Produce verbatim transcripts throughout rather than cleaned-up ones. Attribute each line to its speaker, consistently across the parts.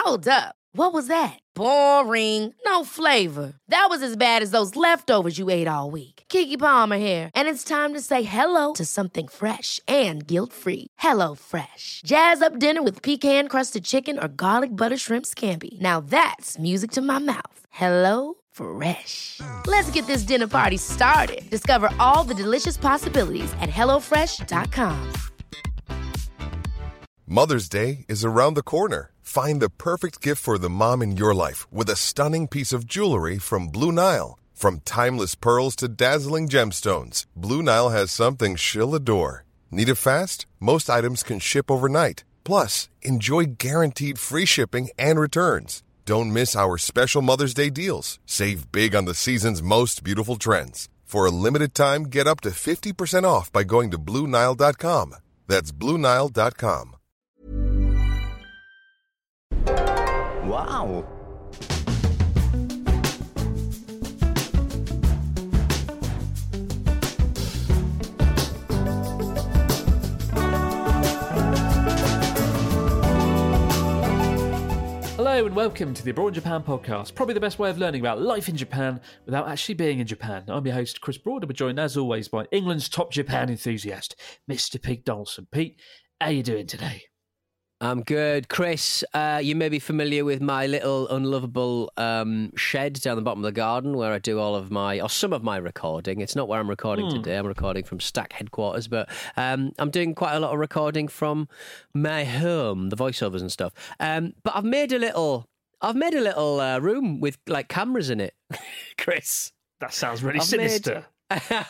Speaker 1: Hold up. What was that? Boring. No flavor. That was as bad as those leftovers you ate all week. Keke Palmer here, and it's time to say hello to something fresh and guilt-free. Hello Fresh. Jazz up dinner with pecan-crusted chicken or garlic butter shrimp scampi. Now that's music to my mouth. Hello Fresh. Let's get this dinner party started. Discover all the delicious possibilities at hello fresh dot com.
Speaker 2: Mother's Day is around the corner. Find the perfect gift for the mom in your life with a stunning piece of jewelry from Blue Nile. From timeless pearls to dazzling gemstones, Blue Nile has something she'll adore. Need it fast? Most items can ship overnight. Plus, enjoy guaranteed free shipping and returns. Don't miss our special Mother's Day deals. Save big on the season's most beautiful trends. For a limited time, get up to fifty percent off by going to Blue Nile dot com. That's Blue Nile dot com.
Speaker 3: Wow.
Speaker 4: Hello and welcome to the Abroad in Japan podcast, probably the best way of learning about life in Japan without actually being in Japan. I'm your host, Chris Broad, and we're joined as always by England's top Japan enthusiast, Mister Pete Donaldson. Pete, how are you doing today?
Speaker 5: I'm good. Chris, uh, you may be familiar with my little unlovable um, shed down the bottom of the garden where I do all of my, or some of my recording. It's not where I'm recording mm. today. I'm recording from Stack headquarters, but um, I'm doing quite a lot of recording from my home, the voiceovers and stuff. Um, but I've made a little, I've made a little uh, room with like cameras in it, Chris.
Speaker 4: That sounds really
Speaker 5: I've
Speaker 4: sinister.
Speaker 5: Made,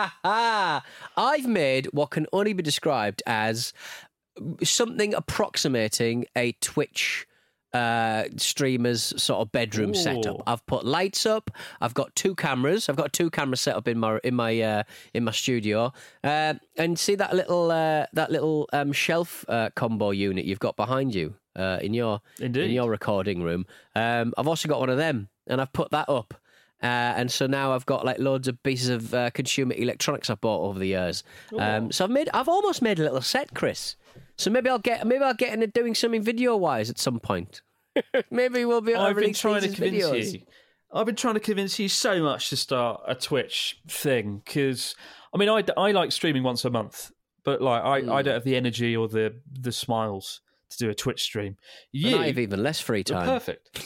Speaker 5: I've made what can only be described as something approximating a Twitch uh, streamer's sort of bedroom
Speaker 4: Ooh.
Speaker 5: setup. I've put lights up. I've got two cameras. I've got two cameras set up in my in my uh, in my studio. Uh, and see that little uh, that little um, shelf uh, combo unit you've got behind you uh, in your
Speaker 4: Indeed.
Speaker 5: in your recording room. Um, I've also got one of them, and I've put that up. Uh, and so now I've got like loads of pieces of uh, consumer electronics I've bought over the years. Um, so I've made, I've almost made a little set, Chris. So maybe I'll get, maybe I'll get into doing something video wise at some point. Maybe we'll be able to
Speaker 4: I've been
Speaker 5: release
Speaker 4: trying to
Speaker 5: these
Speaker 4: convince
Speaker 5: videos.
Speaker 4: you. I've been trying to convince you so much to start a Twitch thing because, I mean, I, I like streaming once a month, but like I, mm. I don't have the energy or the the smiles to do a Twitch stream. You
Speaker 5: and I have even less free time.
Speaker 4: Perfect.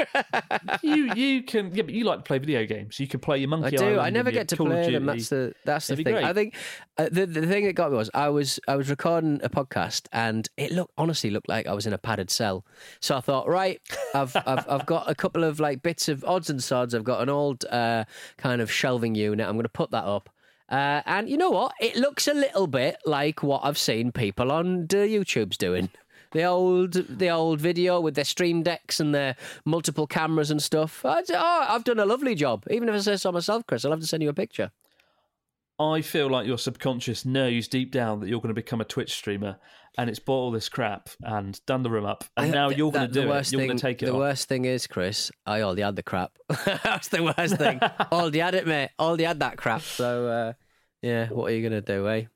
Speaker 4: you you can yeah, but you like to play video games. You can play your Monkey
Speaker 5: I do.
Speaker 4: Island.
Speaker 5: I never get to
Speaker 4: Call
Speaker 5: play them. That's the that's the
Speaker 4: That'd be
Speaker 5: thing.
Speaker 4: great.
Speaker 5: I think uh, the the thing that got me was I was I was recording a podcast and it looked honestly looked like I was in a padded cell. So I thought, right, I've I've I've got a couple of like bits of odds and sods. I've got an old uh, kind of shelving unit. I'm going to put that up. Uh, and you know what? It looks a little bit like what I've seen people on the YouTubes doing. The old, the old video with their stream decks and their multiple cameras and stuff. I, oh, I've done a lovely job. Even if I say so myself, Chris, I'll have to send you a picture.
Speaker 4: I feel like your subconscious knows deep down that you're going to become a Twitch streamer, and it's bought all this crap and done the room up, and I, now you're going to do it. You're going to take it.
Speaker 5: The
Speaker 4: on.
Speaker 5: worst thing is, Chris, I already had the crap. That's the worst thing. Already had it, mate. Already had that crap. So, uh, yeah, what are you going to do, eh?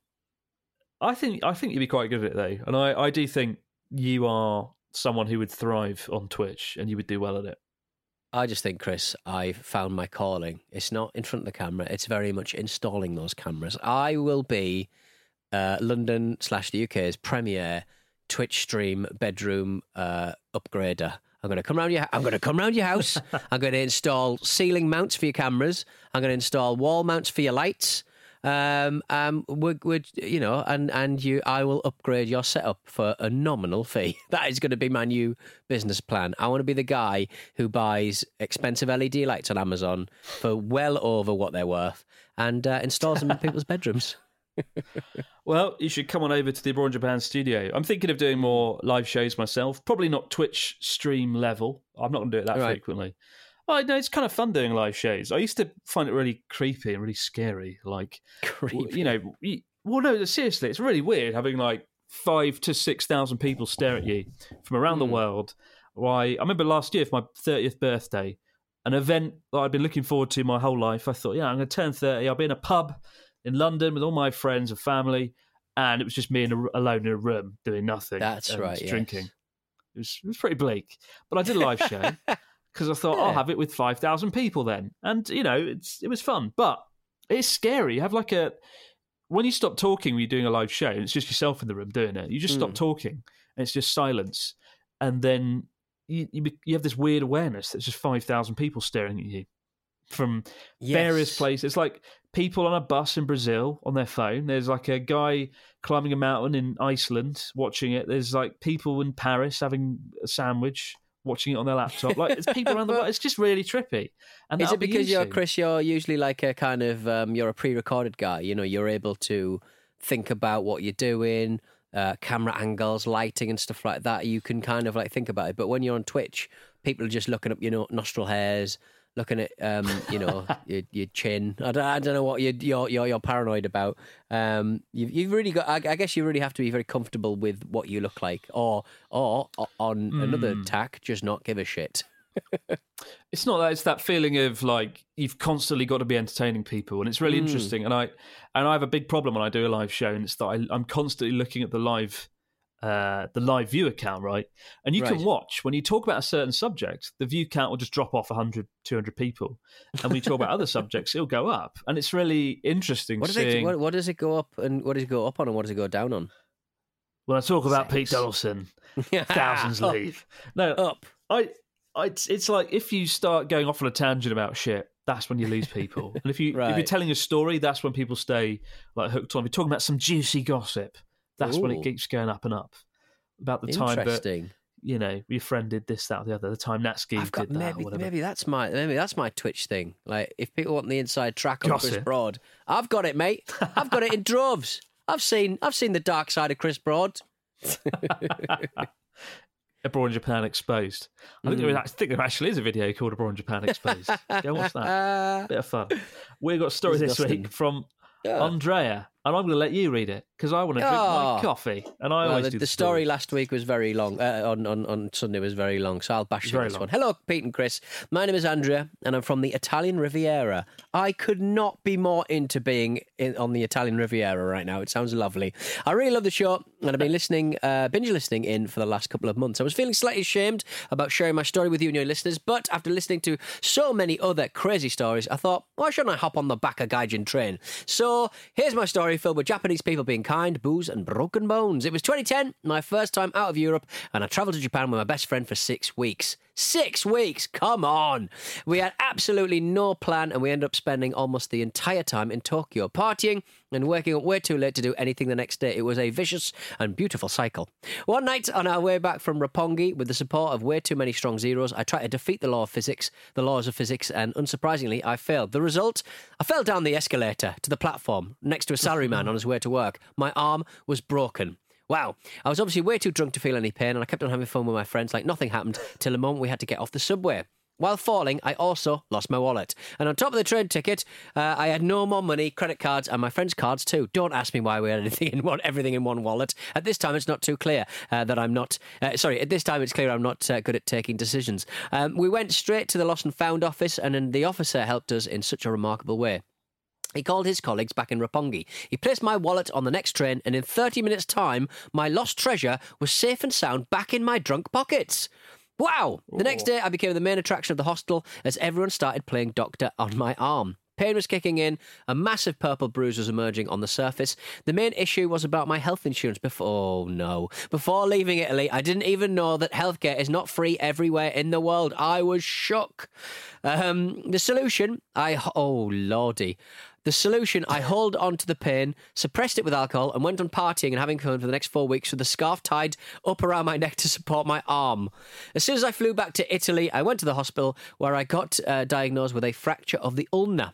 Speaker 4: I think I think you'd be quite good at it though, and I, I do think you are someone who would thrive on Twitch and you would do well at it.
Speaker 5: I just think, Chris, I've found my calling. It's not in front of the camera. It's very much installing those cameras. I will be uh, London slash the U K's premier Twitch stream bedroom uh, upgrader. I'm going to come around your. I'm going to come around your house. I'm going to install ceiling mounts for your cameras. I'm going to install wall mounts for your lights. Um, um, would would you know, and and you, I will upgrade your setup for a nominal fee. That is going to be my new business plan. I want to be the guy who buys expensive L E D lights on Amazon for well over what they're worth and uh, installs them in people's bedrooms.
Speaker 4: Well, you should come on over to the Abroad in Japan studio. I'm thinking of doing more live shows myself. Probably not Twitch stream level. I'm not going to do it that
Speaker 5: right.
Speaker 4: frequently. Oh, no, it's kind of fun doing live shows. I used to find it really creepy and really scary. Like,
Speaker 5: creepy.
Speaker 4: You know, well, no, seriously, it's really weird having like five to six thousand people stare at you from around mm. the world. Why? I remember last year for my thirtieth birthday, an event that I'd been looking forward to my whole life. I thought, yeah, I'm going to turn thirty. I'll be in a pub in London with all my friends and family, and it was just me in a, alone in a room doing nothing.
Speaker 5: That's
Speaker 4: and
Speaker 5: right,
Speaker 4: drinking.
Speaker 5: Yes.
Speaker 4: It was, it was pretty bleak. But I did a live show because I thought
Speaker 5: Yeah.
Speaker 4: I'll have it with five thousand people then. And, you know, it's it was fun. But it's scary. You have like a... When you stop talking when you're doing a live show, and it's just yourself in the room doing it, you just stop
Speaker 5: Mm.
Speaker 4: talking and it's just silence. And then you, you, be- you have this weird awareness that it's just five thousand people staring at you from various
Speaker 5: Yes.
Speaker 4: places. It's like people on a bus in Brazil on their phone. There's like a guy climbing a mountain in Iceland watching it. There's like people in Paris having a sandwich watching it on their laptop. Like it's people around the world. It's just really trippy. And
Speaker 5: Is
Speaker 4: that'll
Speaker 5: it
Speaker 4: be
Speaker 5: because
Speaker 4: you
Speaker 5: you're
Speaker 4: soon.
Speaker 5: Chris? You're usually like a kind of um, you're a pre-recorded guy. You know, you're able to think about what you're doing, uh, camera angles, lighting, and stuff like that. You can kind of like think about it. But when you're on Twitch, people are just looking up, you know, nostril hairs, looking at, um, you know, your, your chin. I don't, I don't know what you're you're you're, you're paranoid about. Um, you've you've really got. I, I guess you really have to be very comfortable with what you look like, or or, or on another
Speaker 4: Mm.
Speaker 5: tack, just not give a shit.
Speaker 4: It's not that. It's that feeling of like you've constantly got to be entertaining people, and it's really
Speaker 5: Mm.
Speaker 4: interesting. And I and I have a big problem when I do a live show, and it's that I, I'm constantly looking at the live uh, the live view account, right? And you
Speaker 5: Right.
Speaker 4: can watch when you talk about a certain subject, the view count will just drop off one hundred, two hundred people, and when you talk about other subjects, it'll go up, and it's really interesting
Speaker 5: What does
Speaker 4: seeing.
Speaker 5: it? What, what does it go up and what does it go up on and what does it go down on?
Speaker 4: When I talk about Pete
Speaker 5: Sex.
Speaker 4: Donaldson, thousands
Speaker 5: Up,
Speaker 4: leave. No,
Speaker 5: up.
Speaker 4: I, I, it's, it's like if you start going off on a tangent about shit, that's when you lose people. And if you if
Speaker 5: Right.
Speaker 4: you're telling a story, that's when people stay like hooked on. If you're talking about some juicy gossip, that's when
Speaker 5: Ooh.
Speaker 4: it keeps going up and up. About the time that
Speaker 5: Interesting.
Speaker 4: you know your friend did this, that, or the other. The time Natski
Speaker 5: I've got
Speaker 4: did that,
Speaker 5: maybe
Speaker 4: or whatever.
Speaker 5: maybe that's my maybe that's my Twitch thing. Like if people want the inside track on Chris
Speaker 4: Gossip.
Speaker 5: Broad, I've got it, mate. I've got it in droves. I've seen I've seen the dark side of Chris Broad.
Speaker 4: Abroad in Japan Exposed. I think, there is,
Speaker 5: Mm.
Speaker 4: I think there actually is a video called Abroad in Japan Exposed. Go watch that. Bit of fun. We've got a story this
Speaker 5: Disgusting.
Speaker 4: week from
Speaker 5: Yeah.
Speaker 4: Andrea, and I'm going to let you read it because I want to drink my
Speaker 5: Oh.
Speaker 4: coffee, and I
Speaker 5: Well,
Speaker 4: always
Speaker 5: the,
Speaker 4: do
Speaker 5: the
Speaker 4: the
Speaker 5: story
Speaker 4: stories.
Speaker 5: last week was very long. Uh, on, on on Sunday was very long, so I'll bash through
Speaker 4: Very
Speaker 5: this
Speaker 4: long.
Speaker 5: one. Hello, Pete and Chris. My name is Andrea, and I'm from the Italian Riviera. I could not be more into being in, on the Italian Riviera right now. It sounds lovely. I really love the show, and I've been listening, uh, binge listening in for the last couple of months. I was feeling slightly ashamed about sharing my story with you and your listeners, but after listening to so many other crazy stories, I thought, why shouldn't I hop on the back of Gaijin train? So here's my story filled with Japanese people being kind, booze, and broken bones. It was twenty ten, my first time out of Europe, and I travelled to Japan with my best friend for six weeks. Six weeks! Come on! We had absolutely no plan, and we ended up spending almost the entire time in Tokyo, partying and waking up way too late to do anything the next day. It was a vicious and beautiful cycle. One night, on our way back from Roppongi, with the support of way too many strong zeros, I tried to defeat the law of physics, the laws of physics, and unsurprisingly, I failed. The result? I fell down the escalator to the platform next to a salaryman on his way to work. My arm was broken. Wow. I was obviously way too drunk to feel any pain, and I kept on having fun with my friends like nothing happened till the moment we had to get off the subway. While falling, I also lost my wallet. And on top of the train ticket, uh, I had no more money, credit cards, and my friends' cards too. Don't ask me why we had anything in one, everything in one wallet. At this time, it's not too clear uh, that I'm not... Uh, sorry, at this time, it's clear I'm not uh, good at taking decisions. Um, we went straight to the Lost and Found office, and then the officer helped us in such a remarkable way. He called his colleagues back in Roppongi. He placed my wallet on the next train, and in thirty minutes' time, my lost treasure was safe and sound back in my drunk pockets. Wow! The next day, I became the main attraction of the hostel as everyone started playing doctor on my arm. Pain was kicking in, a massive purple bruise was emerging on the surface. The main issue was about my health insurance before... Oh, no. Before leaving Italy, I didn't even know that healthcare is not free everywhere in the world. I was shook. Um, the solution, I... Oh, lordy. The solution, I held on to the pain, suppressed it with alcohol, and went on partying and having fun for the next four weeks with a scarf tied up around my neck to support my arm. As soon as I flew back to Italy, I went to the hospital where I got uh, diagnosed with a fracture of the ulna.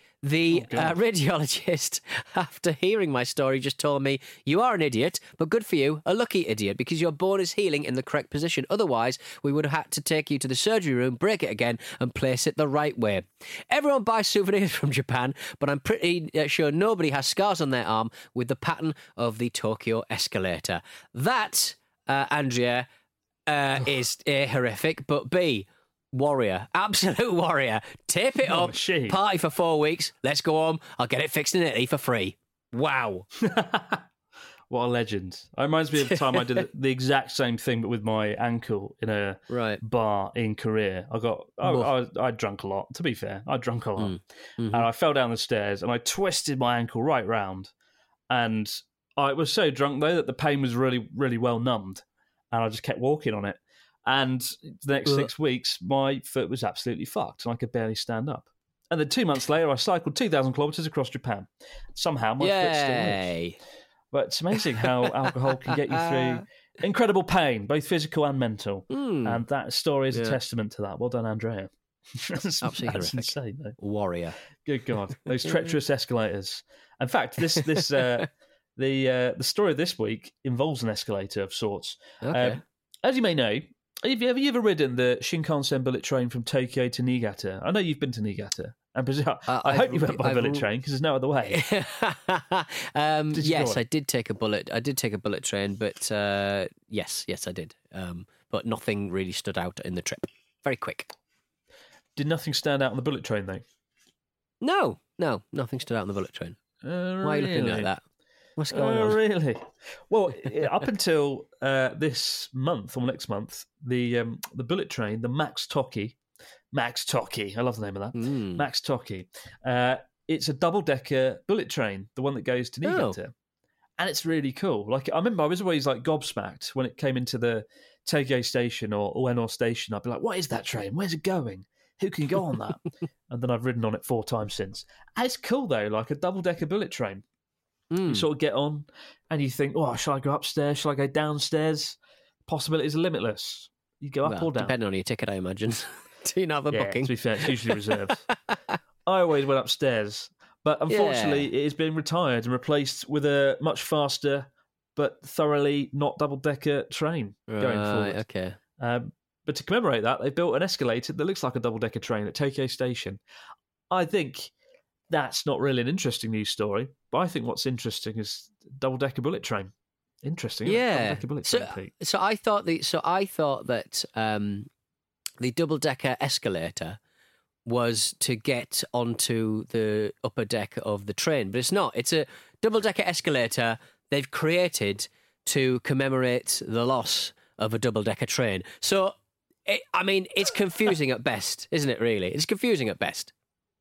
Speaker 5: The
Speaker 4: Oh,
Speaker 5: uh,
Speaker 4: God.
Speaker 5: radiologist, after hearing my story, just told me, you are an idiot, but good for you, a lucky idiot, because your bone is healing in the correct position. Otherwise, we would have had to take you to the surgery room, break it again, and place it the right way. Everyone buys souvenirs from Japan, but I'm pretty uh, sure nobody has scars on their arm with the pattern of the Tokyo escalator. That, uh, Andrea, uh, is A, horrific, but B, warrior, absolute warrior. Tape it
Speaker 4: Oh,
Speaker 5: up,
Speaker 4: machine.
Speaker 5: party for four weeks, let's go home, I'll get it fixed in Italy for free. Wow.
Speaker 4: What a legend. It reminds me of the time I did the exact same thing, but with my ankle in a
Speaker 5: Right.
Speaker 4: bar in Korea. I got, I, I, I drunk a lot, to be fair. I drunk a lot.
Speaker 5: Mm. Mm-hmm.
Speaker 4: And I fell down the stairs and I twisted my ankle right round. And I was so drunk, though, that the pain was really, really well numbed. And I just kept walking on it. And the next
Speaker 5: Ugh.
Speaker 4: six weeks, my foot was absolutely fucked and I could barely stand up. And then two months later, I cycled two thousand kilometres across Japan. Somehow, my foot still lives.
Speaker 5: Yay!
Speaker 4: But it's amazing how alcohol can get you through incredible pain, both physical and mental.
Speaker 5: Mm.
Speaker 4: And that story is
Speaker 5: Yeah.
Speaker 4: a testament to that. Well done, Andrea. that's,
Speaker 5: Absolutely
Speaker 4: that's
Speaker 5: horrific.
Speaker 4: insane, though.
Speaker 5: Warrior.
Speaker 4: Good God, those treacherous escalators. In fact, this this uh, the uh, the story of this week involves an escalator of sorts.
Speaker 5: Okay.
Speaker 4: Um, as you may know, have you ever, you ever ridden the Shinkansen bullet train from Tokyo to Niigata? I know you've been to Niigata. And I,
Speaker 5: Uh,
Speaker 4: I hope
Speaker 5: I've-
Speaker 4: you went by
Speaker 5: I've-
Speaker 4: bullet train because there's no other way.
Speaker 5: um,
Speaker 4: Did you
Speaker 5: yes,
Speaker 4: go on?
Speaker 5: I did take a bullet. I did take a bullet train, but uh, yes, yes, I did. Um, but nothing really stood out in the trip. Very quick.
Speaker 4: Did nothing stand out on the bullet train though?
Speaker 5: No, no, nothing stood out on the bullet train.
Speaker 4: Uh,
Speaker 5: Why are you looking
Speaker 4: really?
Speaker 5: like that? What's going
Speaker 4: Oh,
Speaker 5: on?
Speaker 4: really? Well, eh, up until uh, this month or next month, the um, the bullet train, the Max Toki, Max Toki, I love the name of that,
Speaker 5: Mm.
Speaker 4: Max Toki. Uh, it's a double decker bullet train, the one that goes to Niigata,
Speaker 5: Oh.
Speaker 4: and it's really cool. Like I remember, I was always like gobsmacked when it came into the Tokyo station or Ueno station. I'd be like, "What is that train? Where's it going? Who can go on that?" And then I've ridden on it four times since. And it's cool though, like a double decker bullet train.
Speaker 5: Mm.
Speaker 4: You sort of get on and you think, oh, shall I go upstairs? Shall I go downstairs? Possibilities are limitless. You go up
Speaker 5: Well,
Speaker 4: or down.
Speaker 5: depending on your ticket, I imagine. Do you not have a
Speaker 4: Yeah,
Speaker 5: booking?
Speaker 4: to be fair, it's usually reserved. I always went upstairs. But unfortunately, it has been retired and replaced with a much faster but thoroughly not double-decker train going
Speaker 5: Right,
Speaker 4: forward.
Speaker 5: okay.
Speaker 4: Um, but to commemorate that, they've built an escalator that looks like a double-decker train at Tokyo Station. I think that's not really an interesting news story, but I think what's interesting is double-decker bullet train. Interesting, isn't it?
Speaker 5: Yeah.
Speaker 4: Double-decker bullet
Speaker 5: So,
Speaker 4: train, Pete.
Speaker 5: so I thought the so I thought that um, the double decker escalator was to get onto the upper deck of the train, but it's not. It's a double decker escalator they've created to commemorate the loss of a double decker train. So, it, I mean, it's confusing at best, isn't it? Really, it's confusing at best.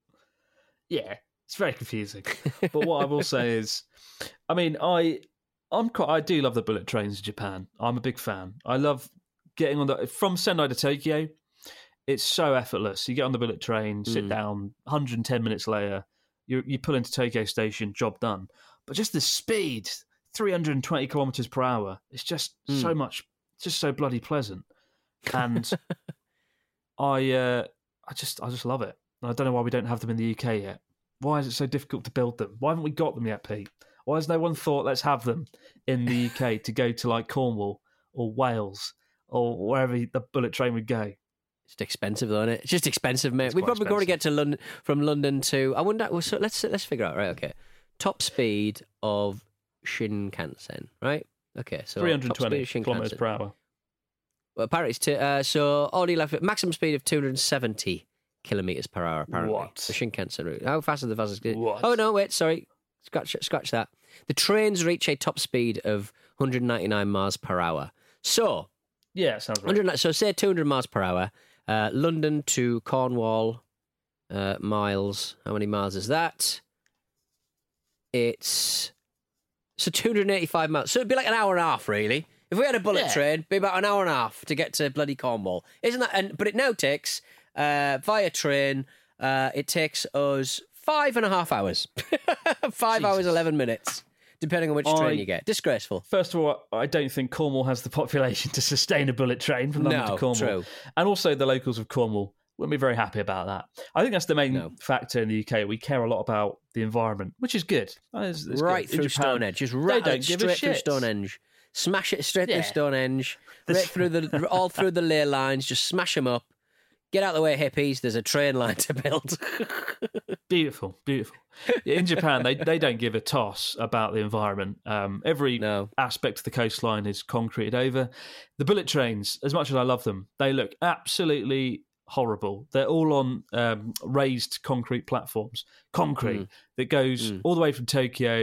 Speaker 4: Yeah, it's very confusing. But what I will say is, I mean, I, I'm quite, I do love the bullet trains in Japan. I'm a big fan. I love getting on the from Sendai to Tokyo. It's so effortless. You get on the bullet train, sit
Speaker 5: Mm.
Speaker 4: down. one hundred ten minutes later, you you pull into Tokyo Station, job done. But just the speed, three hundred twenty kilometers per hour. It's just
Speaker 5: Mm.
Speaker 4: so much, just so bloody pleasant. And I, uh, I just, I just love it. I don't know why we don't have them in the U K yet. Why is it so difficult to build them? Why haven't we got them yet, Pete? Why has no one thought, let's have them in the U K to go to like Cornwall or Wales or wherever the bullet train would go?
Speaker 5: It's just expensive, though, isn't it? It's just expensive, mate.
Speaker 4: It's
Speaker 5: We've
Speaker 4: quite
Speaker 5: probably got to
Speaker 4: expensive.
Speaker 5: get to London from London to. I wonder. Well, so let's let's figure out. Right, okay. Top speed of Shinkansen, right? Okay, so
Speaker 4: three
Speaker 5: top
Speaker 4: hundred
Speaker 5: speed
Speaker 4: twenty
Speaker 5: of Shinkansen.
Speaker 4: kilometres per hour.
Speaker 5: Well, apparently, it's to, uh, so all you left maximum speed of two hundred seventy kilometers per hour. Apparently,
Speaker 4: What?
Speaker 5: the Shinkansen route. How fast is the fastest?
Speaker 4: What?
Speaker 5: Oh no, wait, sorry, scratch scratch that. The trains reach a top speed of one hundred ninety-nine miles per hour. So,
Speaker 4: Yeah, sounds right.
Speaker 5: one hundred, so say two hundred miles per hour. Uh, London to Cornwall, uh, miles. How many miles is that? It's so two hundred eighty-five miles. So it'd be like an hour and a half, really. If we had a bullet
Speaker 4: Yeah.
Speaker 5: train, it'd be about an hour and a half to get to bloody Cornwall, isn't that? And but it now takes uh, via train. Uh, it takes us five and a half hours, five hours
Speaker 4: Jesus.
Speaker 5: eleven minutes, depending on which
Speaker 4: I-
Speaker 5: train you get. Disgraceful.
Speaker 4: First of all, I don't think Cornwall has the population to sustain a bullet train from London
Speaker 5: No,
Speaker 4: to Cornwall.
Speaker 5: true.
Speaker 4: And also, the locals of Cornwall wouldn't be very happy about that. I think that's the main
Speaker 5: No.
Speaker 4: factor in the U K. We care a lot about the environment, which is good. It's- it's
Speaker 5: Right
Speaker 4: good. In
Speaker 5: through
Speaker 4: Japan,
Speaker 5: Stonehenge, just
Speaker 4: they
Speaker 5: right
Speaker 4: don't give a
Speaker 5: straight through
Speaker 4: shit.
Speaker 5: Stonehenge. Smash it straight
Speaker 4: Yeah.
Speaker 5: through Stonehenge, right
Speaker 4: That's-
Speaker 5: through the all through the ley lines. Just smash them up. Get out of the way, hippies. There's a train line to build.
Speaker 4: Beautiful, beautiful. In Japan, they, they don't give a toss about the environment. Um, every
Speaker 5: No.
Speaker 4: aspect of the coastline is concreted over. The bullet trains, as much as I love them, they look absolutely horrible. They're all on um, raised concrete platforms, concrete
Speaker 5: Mm.
Speaker 4: that goes
Speaker 5: Mm.
Speaker 4: all the way from Tokyo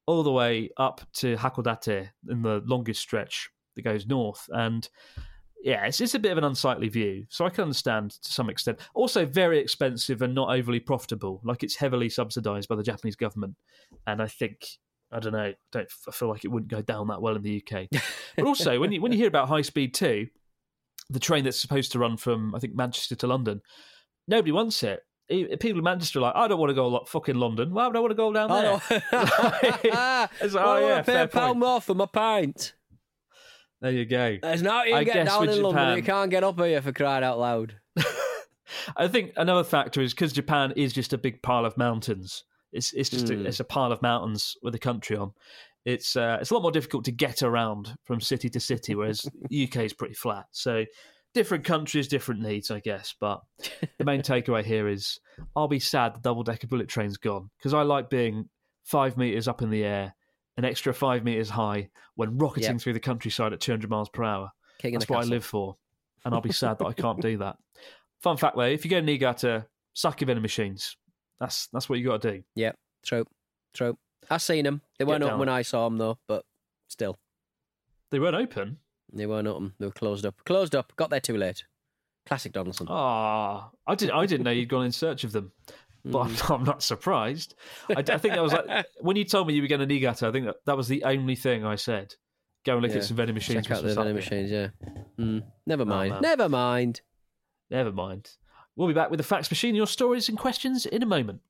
Speaker 4: all the way up to Hakodate in the longest stretch that goes north. And yeah, it's, it's a bit of an unsightly view. So I can understand to some extent. Also very expensive and not overly profitable. Like it's heavily subsidised by the Japanese government. And I think, I don't know, don't, I feel like it wouldn't go down that well in the U K. But also, when you when you hear about High Speed two, the train that's supposed to run from, I think, Manchester to London, nobody wants it. People in Manchester are like, I don't want to go like fucking London. Why would I want to go down there?
Speaker 5: I
Speaker 4: it's like, oh,
Speaker 5: I
Speaker 4: yeah,
Speaker 5: want to pay a pound more for my pint.
Speaker 4: There you go.
Speaker 5: There's not you
Speaker 4: I
Speaker 5: get
Speaker 4: guess
Speaker 5: down in
Speaker 4: with
Speaker 5: London.
Speaker 4: Japan-
Speaker 5: You can't get up here for crying out loud.
Speaker 4: I think another factor is because Japan is just a big pile of mountains. It's it's just
Speaker 5: Mm.
Speaker 4: a, it's a pile of mountains with a country on. It's uh, it's a lot more difficult to get around from city to city, whereas U K is pretty flat. So different countries, different needs, I guess. But the main takeaway here is I'll be sad the double-decker bullet train's gone because I like being five metres up in the air, an extra five metres high when rocketing
Speaker 5: Yep.
Speaker 4: through the countryside at two hundred miles per hour.
Speaker 5: King in
Speaker 4: That's
Speaker 5: the
Speaker 4: what I
Speaker 5: castle.
Speaker 4: live for. And I'll be sad that I can't do that. Fun fact, though, if you go to Niigata, suck your vending machines. That's that's what you got to do.
Speaker 5: Yep, true, true. I've seen them. They weren't
Speaker 4: Get
Speaker 5: open
Speaker 4: down.
Speaker 5: when I saw them, though, but still.
Speaker 4: They weren't open.
Speaker 5: They weren't open. They were closed up. Closed up. Got there too late. Classic Donaldson.
Speaker 4: Ah, I didn't. I didn't know you'd gone in search of them, but
Speaker 5: Mm.
Speaker 4: I'm, I'm not surprised. I, I think that was like when you told me you were going to Niigata. I think that, that was the only thing I said. Go and look
Speaker 5: Yeah.
Speaker 4: at some vending machines.
Speaker 5: Check out
Speaker 4: with
Speaker 5: the
Speaker 4: some
Speaker 5: vending
Speaker 4: sake.
Speaker 5: machines, yeah. Mm. Never mind.
Speaker 4: man.
Speaker 5: Never mind.
Speaker 4: Never mind. We'll be back with the facts machine. Your stories and questions in a moment.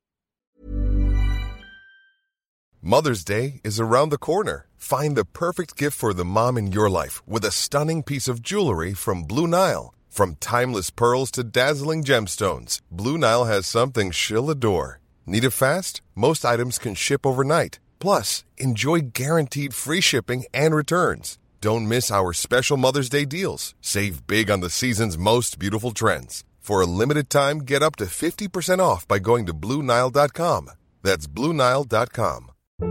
Speaker 2: Mother's Day is around the corner. Find the perfect gift for the mom in your life with a stunning piece of jewelry from Blue Nile. From timeless pearls to dazzling gemstones, Blue Nile has something she'll adore. Need it fast? Most items can ship overnight. Plus, enjoy guaranteed free shipping and returns. Don't miss our special Mother's Day deals. Save big on the season's most beautiful trends. For a limited time, get up to fifty percent off by going to Blue Nile dot com. That's Blue Nile dot com.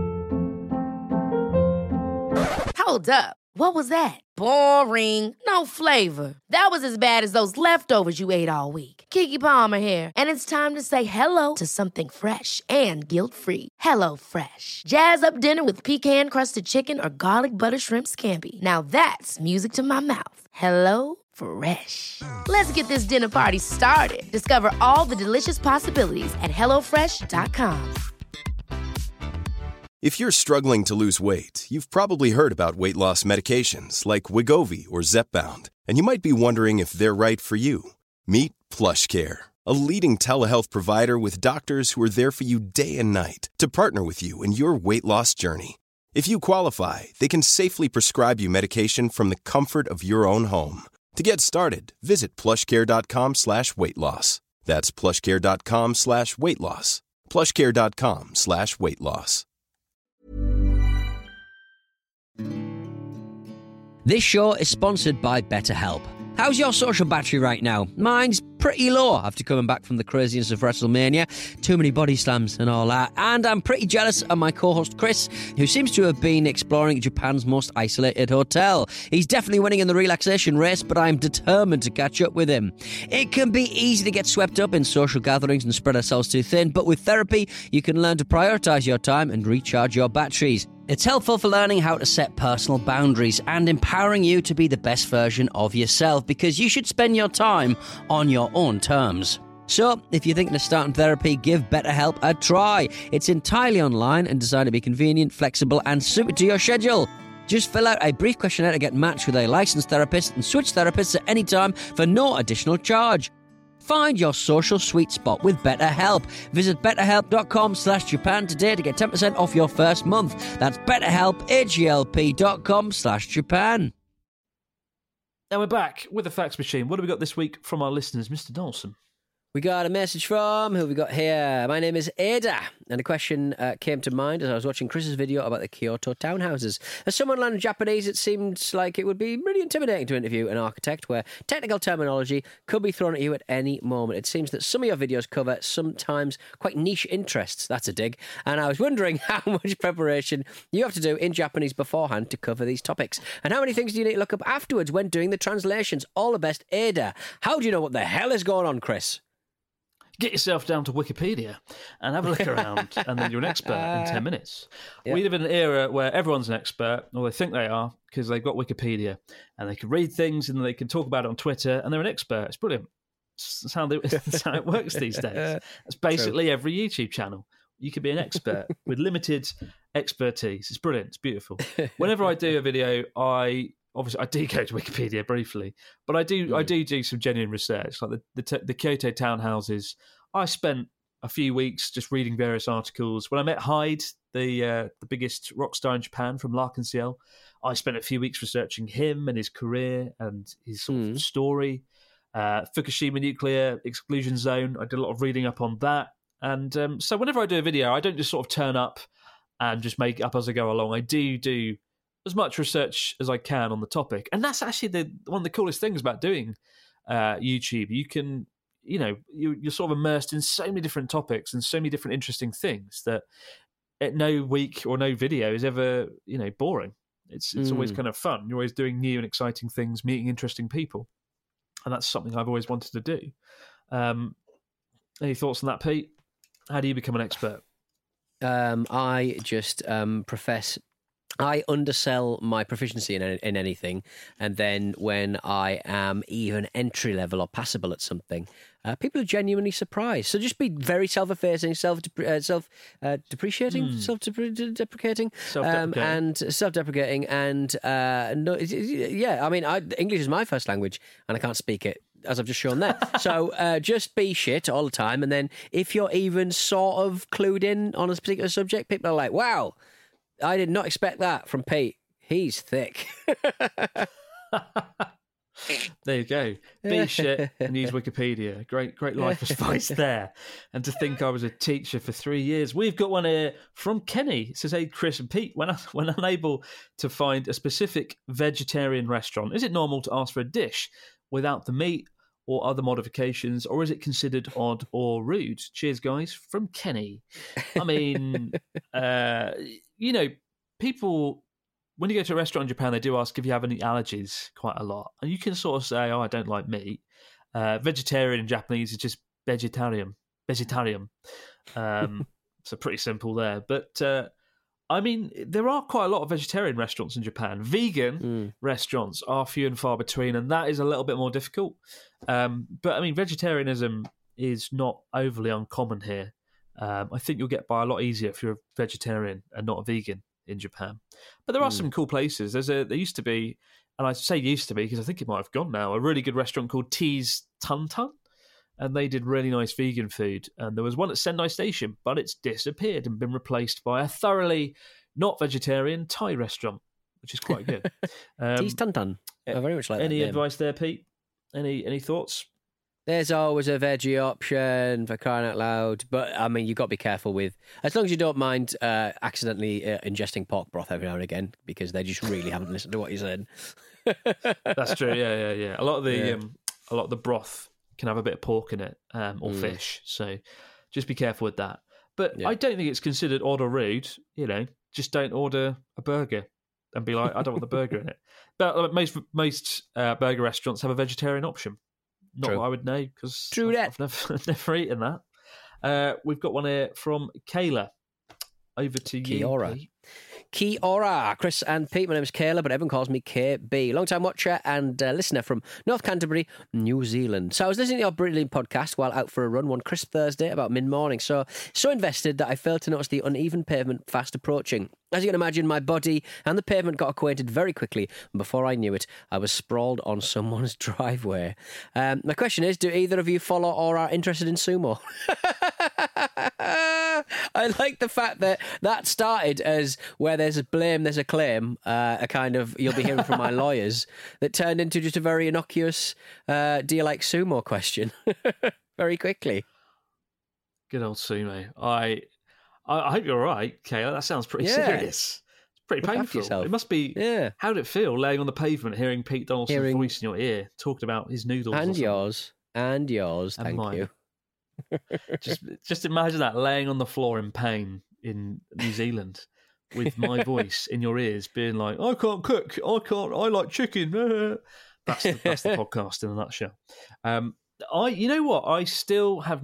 Speaker 1: Hold up. What was that? Boring. No flavor. That was as bad as those leftovers you ate all week. Keke Palmer here, and it's time to say hello to something fresh and guilt-free. Hello Fresh. Jazz up dinner with pecan-crusted chicken or garlic butter shrimp scampi. Now that's music to my mouth. Hello Fresh. Let's get this dinner party started. Discover all the delicious possibilities at hello fresh dot com.
Speaker 3: If you're struggling to lose weight, you've probably heard about weight loss medications like Wegovy or Zepbound, and you might be wondering if they're right for you. Meet PlushCare, a leading telehealth provider with doctors who are there for you day and night to partner with you in your weight loss journey. If you qualify, they can safely prescribe you medication from the comfort of your own home. To get started, visit plushcare.com slash weight loss. That's plushcare.com slash weight loss. plushcare.com slash weight loss.
Speaker 6: This show is sponsored by BetterHelp. How's your social battery right now? Mine's pretty low after coming back from the craziness of WrestleMania. Too many body slams and all that. And I'm pretty jealous of my co-host Chris, who seems to have been exploring Japan's most isolated hotel. He's definitely winning in the relaxation race, but I'm determined to catch up with him. It can be easy to get swept up in social gatherings and spread ourselves too thin, but with therapy, you can learn to prioritise your time and recharge your batteries. It's helpful for learning how to set personal boundaries and empowering you to be the best version of yourself, because you should spend your time on your own terms. So, if you're thinking of starting therapy, give BetterHelp a try. It's entirely online and designed to be convenient, flexible, and suited to your schedule. Just fill out a brief questionnaire to get matched with a licensed therapist and switch therapists at any time for no additional charge. Find your social sweet spot with BetterHelp. Visit betterhelp.com slash Japan today to get ten percent off your first month. That's betterhelp, H-E-L-P dot com slash Japan.
Speaker 4: Now we're back with the facts machine. What have we got this week from our listeners, Mister Dawson?
Speaker 5: We got a message from, who have we got here? My name is Ada, and a question uh, came to mind as I was watching Chris's video about the Kyoto townhouses. As someone learning Japanese, it seemed like it would be really intimidating to interview an architect where technical terminology could be thrown at you at any moment. It seems that some of your videos cover sometimes quite niche interests. That's a dig. And I was wondering how much preparation you have to do in Japanese beforehand to cover these topics. And how many things do you need to look up afterwards when doing the translations? All the best, Ada. How do you know what the hell is going on, Chris?
Speaker 4: get yourself down to Wikipedia and have a look around, and then you're an expert in ten minutes. Yep. We live in an era where everyone's an expert, or they think they are, because they've got Wikipedia, and they can read things and they can talk about it on Twitter, and they're an expert. It's brilliant. That's how, they, that's how it works these days. That's basically True. Every YouTube channel. You could be an expert with limited expertise. It's brilliant. It's beautiful. Whenever I do a video, I obviously I do go to Wikipedia briefly, but I do mm. I do do some genuine research. Like the the, the Kyoto townhouses, I spent a few weeks just reading various articles. When I met Hyde, the uh, the biggest rock star in Japan from L'Arc-en-Ciel, I spent a few weeks researching him and his career and his sort mm. of story. Uh, Fukushima nuclear exclusion zone, I did a lot of reading up on that. And um, so whenever I do a video, I don't just sort of turn up and just make it up as I go along. I do do as much research as I can on the topic. And that's actually the one of the coolest things about doing uh, YouTube. You can, you know, you, you're sort of immersed in so many different topics and so many different interesting things that no week or no video is ever, you know, boring. It's it's mm. always kind of fun. You're always doing new and exciting things, meeting interesting people. And that's something I've always wanted to do. Um, any thoughts on that, Pete? How do you become an expert?
Speaker 5: Um, I just um, profess... I undersell my proficiency in in anything, and then when I am even entry level or passable at something, uh, people are genuinely surprised. So just be very self-effacing, self uh, self uh, depreciating, mm. self deprecating, um, and self-deprecating, and uh, no, yeah. I mean, I, English is my first language, and I can't speak it, as I've just shown there. So uh, just be shit all the time, and then if you're even sort of clued in on a particular subject, people are like, "Wow, I did not expect that from Pete. He's thick."
Speaker 4: There you go. Be shit and use Wikipedia. Great, great life advice there. And to think I was a teacher for three years. We've got one here from Kenny. It says, "Hey, Chris and Pete, when, I, when unable to find a specific vegetarian restaurant, is it normal to ask for a dish without the meat or other modifications, or is it considered odd or rude? Cheers, guys." From Kenny. I mean, uh, you know, people, when you go to a restaurant in Japan, they do ask if you have any allergies quite a lot. And you can sort of say, "Oh, I don't like meat." Uh, vegetarian in Japanese is just vegetarian. Vegetarian. Um, so pretty simple there. But, uh, I mean, there are quite a lot of vegetarian restaurants in Japan. Vegan mm. restaurants are few and far between, and that is a little bit more difficult. Um, but, I mean, vegetarianism is not overly uncommon here. Um, I think you'll get by a lot easier if you're a vegetarian and not a vegan in Japan. But there are mm. some cool places. There's a there used to be, and I say used to be because I think it might have gone now, a really good restaurant called Tea's Tun Tun, and they did really nice vegan food. And there was one at Sendai Station, but it's disappeared and been replaced by a thoroughly not vegetarian Thai restaurant, which is quite good. Um,
Speaker 5: Tea's Tun Tun. I very much like that.
Speaker 4: Any advice there, Pete? Any any thoughts?
Speaker 5: There's always a veggie option, for crying out loud. But, I mean, you've got to be careful with... As long as you don't mind uh, accidentally uh, ingesting pork broth every now and again, because they just really haven't listened to what you said.
Speaker 4: That's true, yeah, yeah, yeah. A lot of the yeah. um, a lot of the broth can have a bit of pork in it, um, or mm. fish. So just be careful with that. But yeah. I don't think it's considered odd or rude. You know, just don't order a burger and be like, "I don't want the burger in it." But uh, most, most uh, burger restaurants have a vegetarian option. Not True. What I would know, because I've, I've never, never eaten that. Uh, we've got one here from Kayla. Over to you,
Speaker 5: Kia ora.
Speaker 4: Pete.
Speaker 5: Kia ora, Chris and Pete. My name is Kayla, but everyone calls me K B. Long-time watcher and uh, listener from North Canterbury, New Zealand. So I was listening to your brilliant podcast while out for a run one crisp Thursday about mid-morning. So, so invested that I failed to notice the uneven pavement fast approaching. As you can imagine, my body and the pavement got acquainted very quickly, and before I knew it, I was sprawled on someone's driveway. Um, my question is, do either of you follow or are interested in sumo? I like the fact that that started as where there's a blame, there's a claim, uh, a kind of, you'll be hearing from my lawyers, that turned into just a very innocuous, uh, do you like sumo question? Very quickly.
Speaker 4: Good old sumo. I... I hope you're all right, Kayla. That sounds pretty
Speaker 5: yeah.
Speaker 4: serious. It's pretty Look painful. It must be. Yeah. How did it feel laying on the pavement, hearing Pete Donaldson's hearing... voice in your ear, talking about his noodles?
Speaker 5: And yours. And yours. And thank mine.
Speaker 4: you. just, just imagine that, laying on the floor in pain in New Zealand with my voice in your ears, being like, "I can't cook. I can't. I like chicken." That's the, that's the podcast in a nutshell. Um, I, you know what? I still have not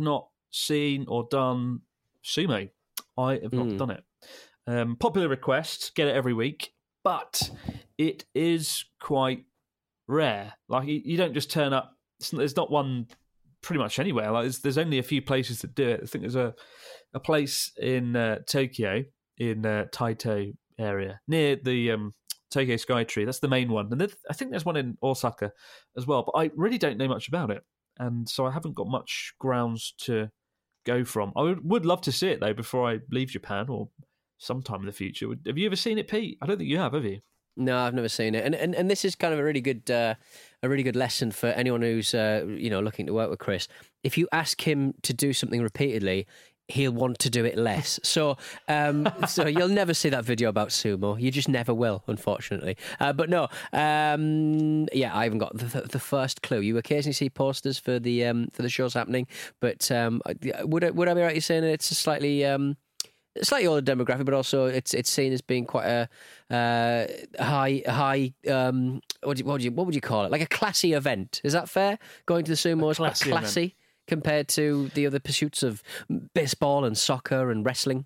Speaker 4: seen or done sumo. I have not
Speaker 5: Mm.
Speaker 4: done it. Um, popular request, get it every week, but it is quite rare. Like you, you don't just turn up. It's, there's not one pretty much anywhere. Like there's, there's only a few places that do it. I think there's a a place in uh, Tokyo, in uh, Taito area, near the um, Tokyo Skytree. That's the main one. And there, I think there's one in Osaka as well. But I really don't know much about it. And so I haven't got much grounds to go from. I would, would love to see it, though, before I leave Japan or sometime in the future. Have you ever seen it, Pete? I don't think you have, have you?
Speaker 5: No, I've never seen it, and and, and this is kind of a really good uh, a really good lesson for anyone who's uh, you know looking to work with Chris. If you ask him to do something repeatedly, he'll want to do it less. So um, so you'll never see that video about sumo. You just never will, unfortunately. Uh, but no, um, yeah, I haven't got the, the, the first clue. You occasionally see posters for the um, for the shows happening, but um, would I, would I be right in saying that it's a slightly um, slightly older demographic, but also it's it's seen as being quite a uh, high high um, what, do you, what, would you, what would you call it? Like a classy event. Is that fair? Going to the sumo is
Speaker 4: classy
Speaker 5: quite classy compared to the other pursuits of baseball and soccer and wrestling.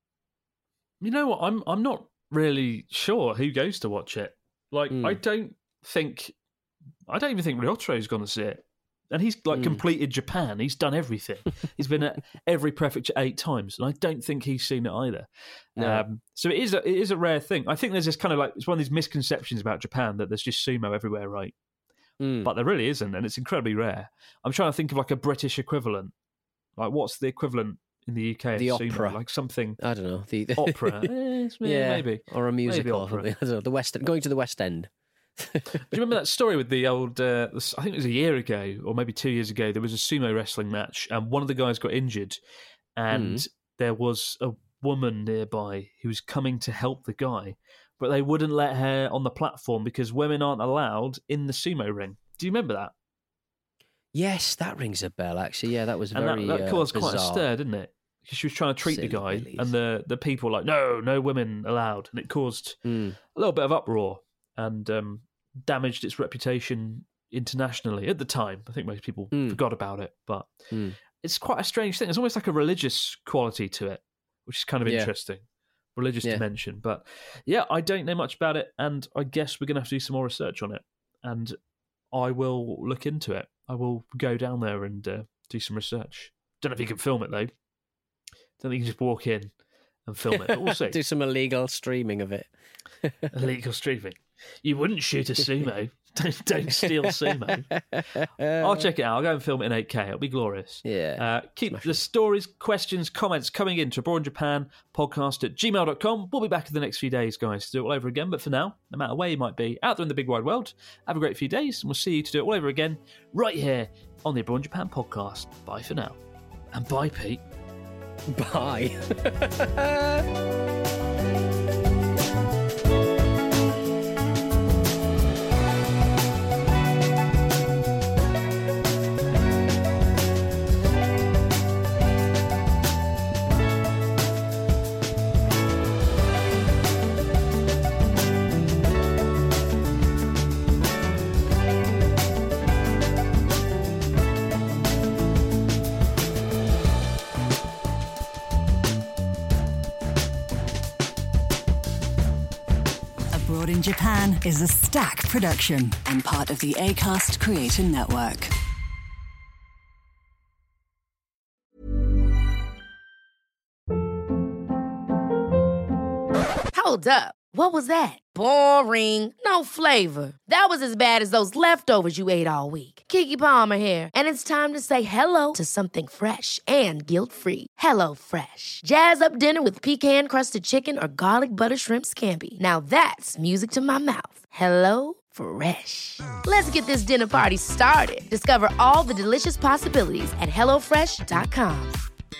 Speaker 4: You know what? I'm I'm not really sure who goes to watch it. Like
Speaker 5: Mm.
Speaker 4: I don't think I don't even think Ryotro's going to see it. And he's like
Speaker 5: Mm.
Speaker 4: completed Japan. He's done everything. He's been at every prefecture eight times, and I don't think he's seen it either.
Speaker 5: No.
Speaker 4: Um, so it is a, it is a rare thing. I think there's this kind of like it's one of these misconceptions about Japan that there's just sumo everywhere, right?
Speaker 5: Mm.
Speaker 4: But there really isn't, and it's incredibly rare. I'm trying to think of like a British equivalent. Like what's the equivalent in the U K?
Speaker 5: The
Speaker 4: of sumo?
Speaker 5: opera.
Speaker 4: Like something
Speaker 5: I don't know. The, the
Speaker 4: opera. Eh, it's-
Speaker 5: yeah,
Speaker 4: maybe.
Speaker 5: or a musical.
Speaker 4: opera.
Speaker 5: I don't know. The West going to the West End.
Speaker 4: Do you remember that story with the old? Uh, I think it was a year ago, or maybe two years ago. There was a sumo wrestling match, and one of the guys got injured, and
Speaker 5: Mm.
Speaker 4: there was a woman nearby who was coming to help the guy, but they wouldn't let her on the platform because women aren't allowed in the sumo ring. Do you remember that?
Speaker 5: Yes, that rings a bell. Actually, yeah, that was
Speaker 4: And
Speaker 5: very
Speaker 4: that, that
Speaker 5: uh,
Speaker 4: caused quite a
Speaker 5: bizarre.
Speaker 4: stir, didn't it? Because she was trying to treat
Speaker 5: Silly
Speaker 4: the guy,
Speaker 5: billies.
Speaker 4: and the the people were like, no, no women allowed, and it caused
Speaker 5: Mm.
Speaker 4: a little bit of uproar and um, damaged its reputation internationally at the time. I think most people
Speaker 5: Mm.
Speaker 4: forgot about it, but
Speaker 5: Mm.
Speaker 4: it's quite a strange thing. It's almost like a religious quality to it, which is kind of
Speaker 5: Yeah.
Speaker 4: interesting. Religious
Speaker 5: Yeah.
Speaker 4: dimension. But yeah, I don't know much about it, and I guess we're going to have to do some more research on it, and I will look into it. I will go down there and uh, do some research. Don't know if you can film it, though. Don't think you can just walk in and film it, but we'll see.
Speaker 5: Do some illegal streaming of it.
Speaker 4: Illegal streaming. You wouldn't shoot a sumo. don't, don't steal sumo. I'll check it out. I'll go and film it in eight K. It'll be glorious.
Speaker 5: Yeah.
Speaker 4: Uh, keep
Speaker 5: Smashing.
Speaker 4: the stories, questions, comments coming in to Abroad in Japan podcast at gmail dot com. We'll be back in the next few days, guys, to do it all over again. But for now, no matter where you might be out there in the big wide world, have a great few days, and we'll see you to do it all over again right here on the Abroad in Japan podcast. Bye for now. And bye, Pete.
Speaker 5: Bye.
Speaker 7: Abroad in Japan is a Stack production and part of the Acast Creator Network.
Speaker 1: Hold up. What was that? Boring. No flavor. That was as bad as those leftovers you ate all week. Keke Palmer here, and it's time to say hello to something fresh and guilt-free. Hello Fresh. Jazz up dinner with pecan-crusted chicken or garlic butter shrimp scampi. Now that's music to my mouth. Hello Fresh. Let's get this dinner party started. Discover all the delicious possibilities at hello fresh dot com.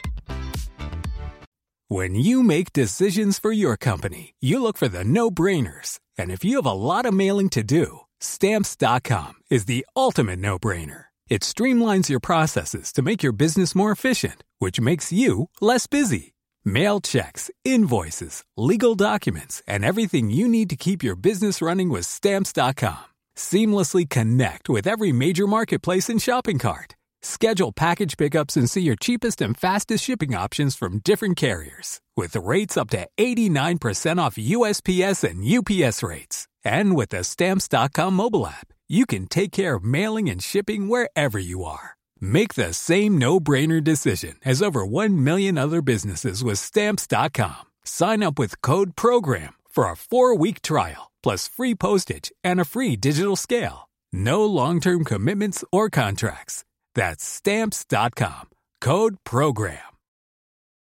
Speaker 8: When you make decisions for your company, you look for the no-brainers. And if you have a lot of mailing to do, Stamps dot com is the ultimate no-brainer. It streamlines your processes to make your business more efficient, which makes you less busy. Mail checks, invoices, legal documents, and everything you need to keep your business running with Stamps dot com. Seamlessly connect with every major marketplace and shopping cart. Schedule package pickups and see your cheapest and fastest shipping options from different carriers, with rates up to eighty-nine percent off U S P S and U P S rates. And with the Stamps dot com mobile app, you can take care of mailing and shipping wherever you are. Make the same no-brainer decision as over one million other businesses with Stamps dot com. Sign up with code PROGRAM for a four-week trial, plus free postage and a free digital scale. No long-term commitments or contracts. That's Stamps dot com. Code PROGRAM.